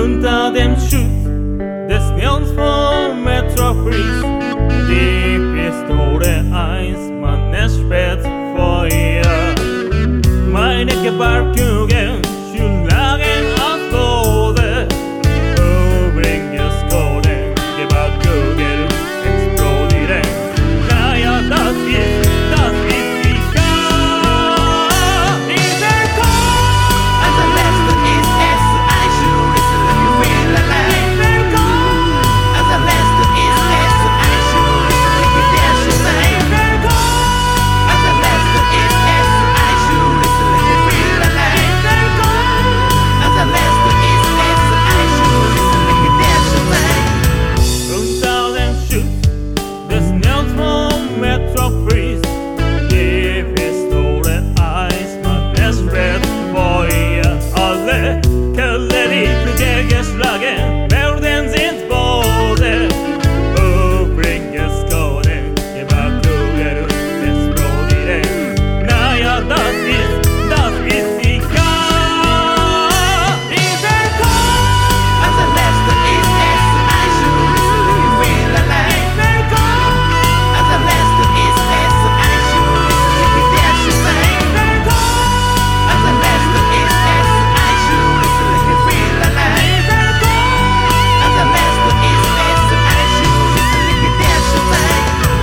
Unter dem Schutz des Metropolis, die Pistole eins, man es spät vor ihr. Meine Gewaltkugeln schlagen aus Boden, Überbringerskålen, Gewaltkugeln explodieren. Naja, das ist die Gefahr. Dieser Kampf. Als der letzte ist es ein Schuh, ist you feel alive. Dieser Kampf. Als der letzte ist es ein Schuh, ist der schon sein. Dieser Kampf. Als der letzte ist es ein Schuh, ist you feel alive. Dieser Kampf. Als der letzte ist es ein Schuh, ist der schon sein. Unter dem Schutz des Metropolis, die Pistole eins, man es spät vor ihr. Alle Köller die geschlagen werden sind Boden. Überbringerskålen, Gewaltkugeln explodieren. Naja, das ist die Gefahr. Dieser Kampf. Als der letzte ist es ein Schuh, ist you feel alive. Dieser Kampf. Als der letzte ist es ein Schuh, ist der schon sein. Dieser Kampf. Als der letzte ist es ein Schuh, ist you feel alive. Dieser Kampf. Als der letzte ist es ein Schuh, ist der schon sein.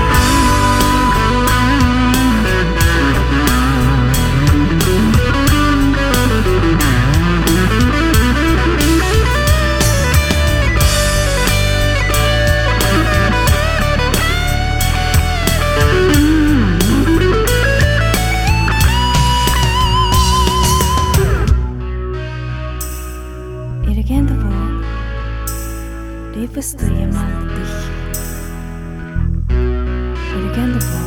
Irgendwo liebst du jemand dich. Irgendwo.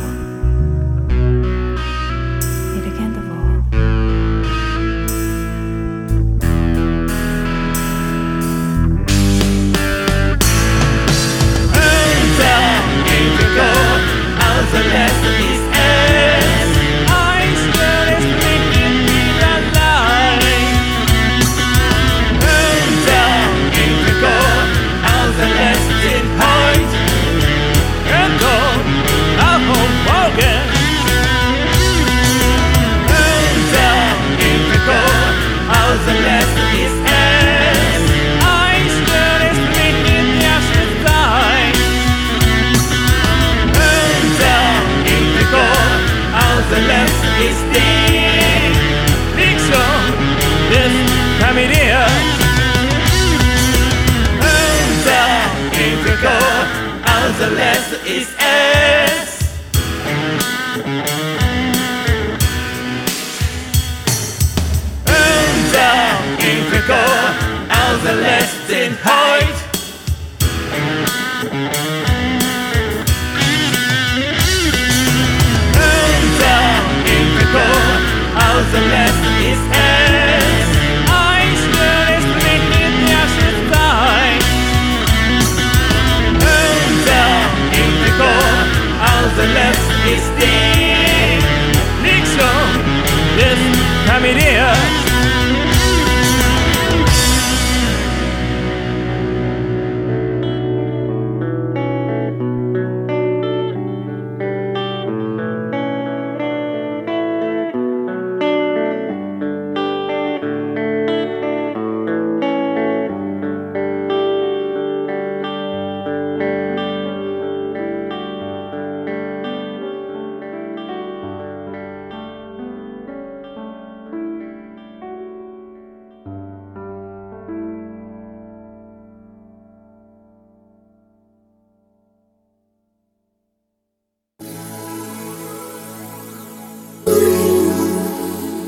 Als der letzte ist es Ein Stern ist nicht wieder allein. als der letzte heute Und dann auf und morgen. als der letzte ist es Ein Stern ist nicht in der Schüttein. als der letzte ist die Fiktion des Familiär. als der letzte ist es als der letzte sind heute als der letzte ist es Ein Stern ist nicht in der Schüttein. als der letzte ist